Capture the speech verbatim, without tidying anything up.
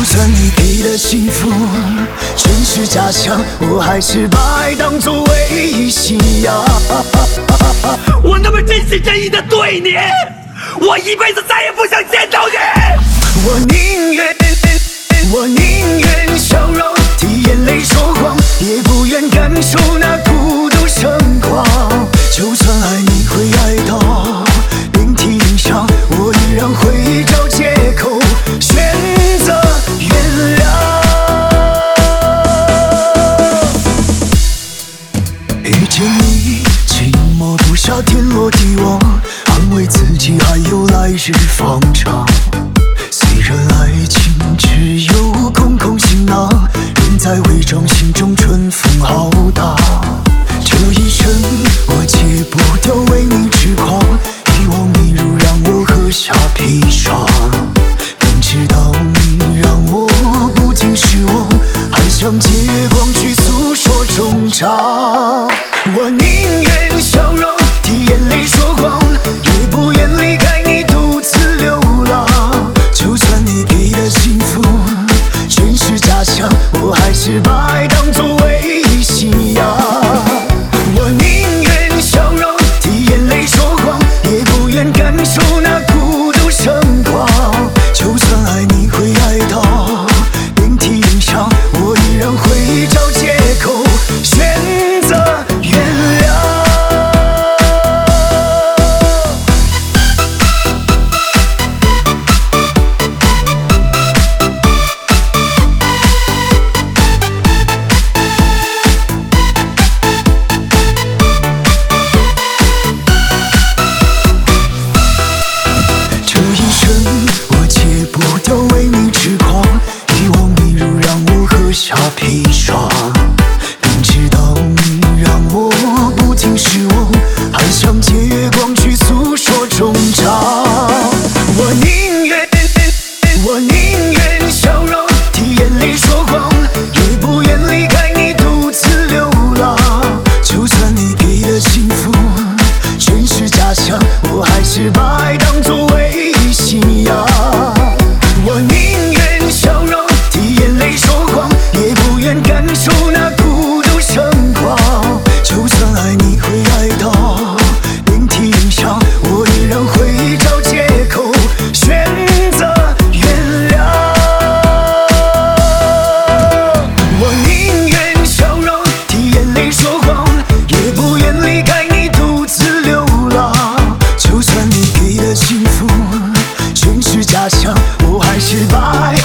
算你给的幸福全是假象，我还是把爱当作唯一信仰。 我那么真心真意的对你，我一辈子再也不想见到你。 我宁愿，我宁愿笑容替眼泪说谎，也不愿感受那孤独盛况。就算爱你会爱到遍体鳞伤，我依然会找借口选择原谅。遇见你，寂寞不下天罗地网，安慰自己还有来日方长。虽然爱情只有空空行囊，人在伪装，心中春风浩荡。这一生我戒不掉为你痴狂，一往迷入让我喝下砒霜。明知道你让我不禁失望，还想借月光去诉说衷肠。我宁愿笑容替眼泪说谎，也不愿离开你独自流浪。就算你给的幸福全是假象，我还是把爱当作唯一信仰。我宁愿笑容替眼泪说谎，也不愿感受那孤独盛况。就算爱你会爱到遍体鳞伤，我依然会找借口选择原谅。这一生我戒不掉为你痴狂，一往迷入让我喝下砒霜。明知道你让我不禁失望，还想借月光去诉说衷肠。我宁愿，我宁愿笑容替眼泪说谎，也不愿离开你独自流浪。就算你给的幸福全是假象，我还是把爱当作唯一信仰。我宁愿笑容替眼泪说谎，也不愿感受那孤独盛况。就算爱你会爱到遍体鳞伤，我依然会找借口选择原谅。我宁愿笑容替眼泪说谎，也不愿离开你独自流浪。就算你给的幸福全是假象，我还是把爱